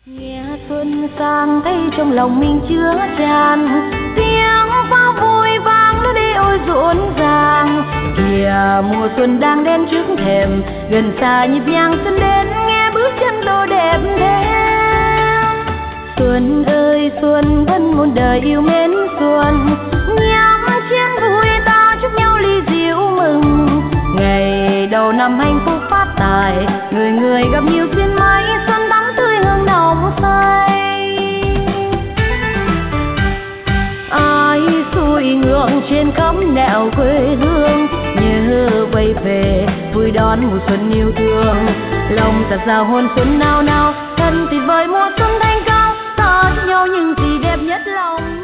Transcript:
Nghe xuân sang thấy trong lòng mình chứa tràn tiếng pháo vui vang nó đi ôi rộn ràng. Kìa mùa xuân đang đến trước thềm, gần xa nhịp nhàng xuân đến nghe bước chân đồ đẹp thêm. Xuân ơi xuân vẫn muôn đời yêu mến xuân, nhắm chiến vui ta chúc nhau ly rượu mừng. Ngày đầu năm hạnh phúc phát tài, người người gặp nhiều duyên may, xuân thắm tươi hương nồng say. Ai xuôi ngược trên khắp nẻo quê hương, nhớ quay về vui đón mùa xuân yêu thương. Lòng ta giao hôn xuân nao nao, thân tuyệt vời mùa xuân thanh cao, ta cho nhau những gì đẹp nhất lòng.